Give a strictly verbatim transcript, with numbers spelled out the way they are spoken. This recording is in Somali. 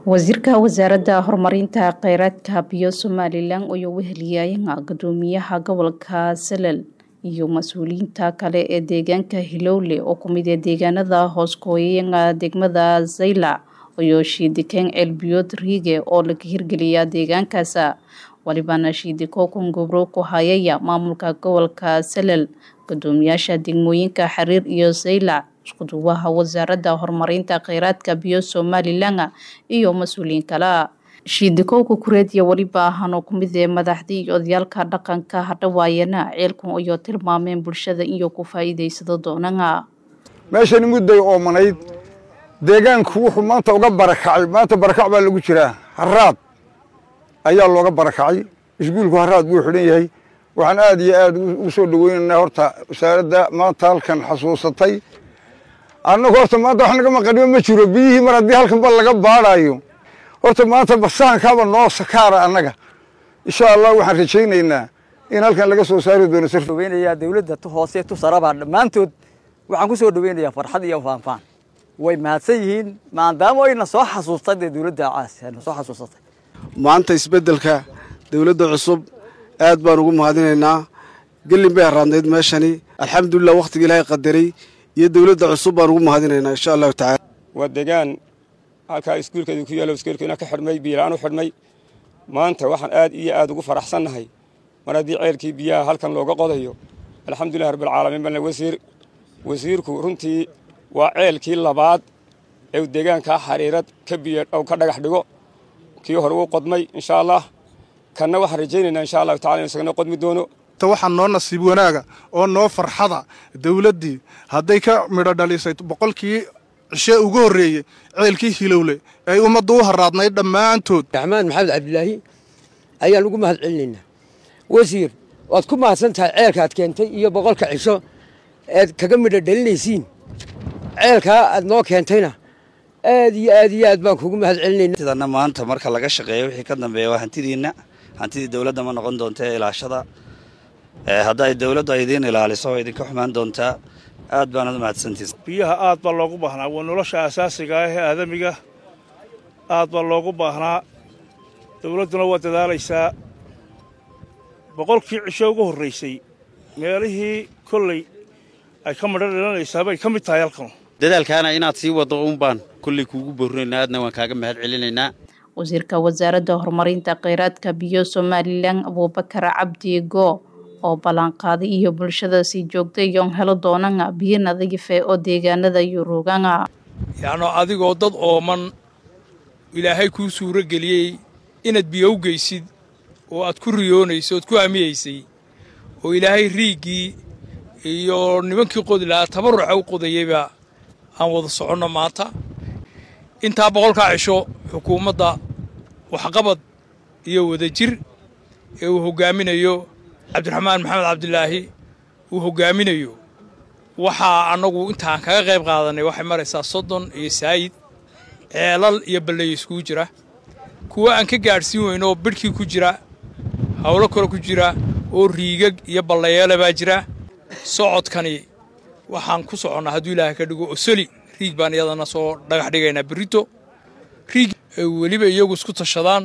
wasiirka wasaaradda horumarinta kheyraadka biyo Somaliland oo weheliyay gudoomiyaha gobolka Salal iyo mas'uuliyiinta kale ee deegaanka Hilowle oo kumid ah deegaanada hoos kooyay degmada Zayla oo shiidikeen elbiyood riige oo la hirgeliyay deegaankaas walibana shiidiko kongobro ku hayaya maamulka gobolka Salal gudoomiyaasha degmooyinka Xariir iyo Zayla iskuduwaha wasaaradda horumarinta kheyraadka biyo Somaliland iyo mas'uuliyiin kale shiidiko ku kureediya waliba hano kumid ah madaxdii odayalka dhaqanka hadhawaayana ceelku iyo tilmaameen bulshada iyo ku faa'iideysado doonana meeshan mudday oo manayd deegaanku wuxuu maanta uga barakacay maanta barakac baa lagu jiraa haraad ayaa looga barakacay iskuulku haraad buu xidhan yahay waxaan aad iyo aad u soo dhaweynaynaa horta wasaaradda maanta halkan xasuusatay annagu horta maanta wax naga maqanimo ma jiro biyihii mar haddii halkan ba laga baadhayo horta maanta basaankaaba noo sakaara annaga insha allah waxaan rajaynaynaa in halkan laga soo saari doono sir dhaweynayaa dawladda tu hoose tu saraba dhammaantood waxaan ku soo dhaweynayaa farxad iyo faanfaan way mahadsan yihiin maadaama ayna soo xasuustay dawladda caasana soo xasuustay maanta isbedelka dawladda cusub aad baan ugu mahadinaynaa galin bay raadneed meeshani alxamdulillah waqtiga ilaahay qadaray iyo dawladda cusub baan ugu mahadinaynaa insha Allah ta'ala waa deegaan halka iskuulkeedu ku yaalo iskuulkeena ka xirmay biilaan u xirmay maanta waxaan aad iyo aad ugu faraxsanahay mar haddii ceelkii biyaha halkan looga qodayo alxamdulillah rabbil caalamiin baan wasiir wasiirku runtii waa ceelkii labaad ee deegaanka Xariirad ka biyo oo ka dhagax dhigo kii hore uu qodmay insha Allah kana waxaan rajaynaynaa insha Allah ta'ala inuu qodmi doono waxaan noo nasiib wanaaga oo noo farxada dawladdii hadday ka midho dhalisay boqolkii cishe ugu horeeyay ceelkii Hilowle ay ummaddu u haraadnay dhamaantood Raxmaan Maxamed Cabdilaahi ayaan ugu mahad celinaynaa wasiir waad ku mahadsantahay ceelka aad keentay iyo boqolka cisho ee kaga midho dhalinaysiin ceelka aad noo keentayna aad iyo aad iyo aad baan kugu mahad celinaynaa sidana maanta marka laga shaqeeyo wixii ka dambeeya waa hantidiina hantidii dawladda ma noqon doonto ilaashada ee haday dawladdu ay idin ilaaliso idinka xumaan doontaa aad baan u mahadsantiis biyaha aad baa loogu baahnaa waa nolosha asaasiga ah ee aadamiga aad baa loogu baahnaa dawladduna waa dadaalaysaa boqolkii cisho ugu horeysay meelihii kolley ay ka madhan dhalanaysaa bay ka mid tahay halkan dadaalkaana inaad sii wado uun baan kolley kuugu boorinaynaa aadna waan kaaga mahad celinaynaa wasiirka wasaaradda horumarinta kheyraadka biyo Somaliland Abuubakar Cabdi Go oo balan qaaday iyo bulshada si joogtay yoon helo doonana biyo nadiif ah oo deegaanada Yuruugana yaano adigoo dad ooman ilaahay ku suuro galiyay inaad biyo u geysid oo aad ku riyoonayso oo ku aamiyeysay oo ilaahay riigii iyo nimankii qodilaa tabaruca u qodayayba aan wada socono maanta inta boqolka cisho xukuumadda waxqabad iyo wadajir ee uu hogaaminayo Cabdiraxmaan Maxamed Cabdilaahi uu hogaaminayo waxa anagu intaan kaga qayb qaadanay waxay maraysaa soddon iyo saayid ceelal iyo balay isku jira kuwa aan ka gaarsiin weyno bidkii ku jira hawlo kale ku jira oo riigag iyo balayeela baa jira socodkani waxaan ku soconaa haddii Ilaahay ka dhigo osoli riig baan iyadana soo dhagax dhigaynaa birito riig waliba iyagu isku tashadaan